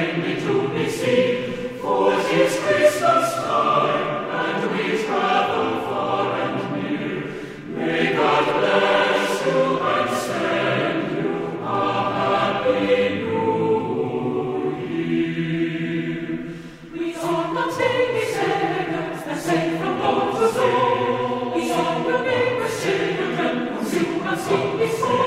plainly to be seen, for 'tis Christmas time, and we travel far and near. May God bless you and send you a happy New Year. We on the baby sinners and sing from bones to soul. We on your neighbor's children, whom you have seen before.